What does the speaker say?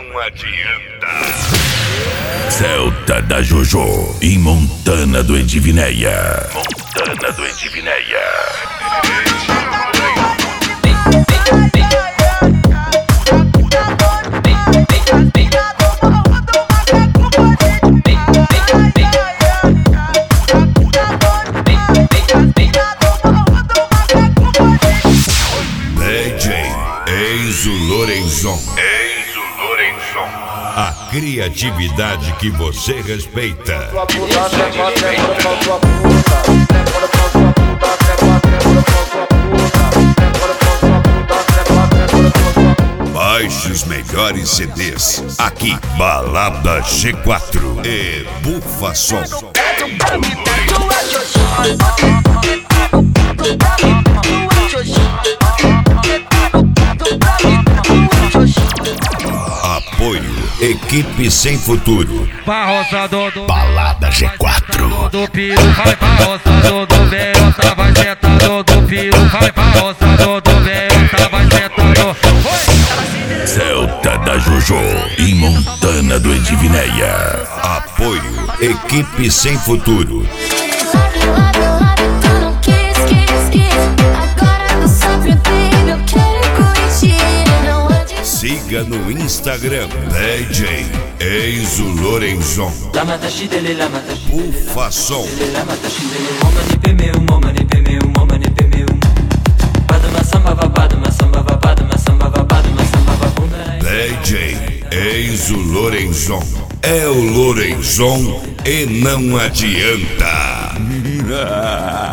não adianta. Celta da Jojo e Montana do Edivineia. Montana do Edivineia. Enzo Lorenzon. A criatividade que você respeita. Baixe os melhores CDs. Aqui, Balada G4 e Bufa Som. Apoio Equipe Sem Futuro. Balada G4. Do piro, vai pra roça do Veroça, vai sentado do piro, vai pra roça do Veroça, vai sentado. Celta da Jojo e Montana do Edivineia. Apoio Equipe Sem Futuro. Siga no Instagram DJ Enzo Lorenzon. Bufa Som. DJ Enzo Lorenzon. É o Lorenzon e não adianta.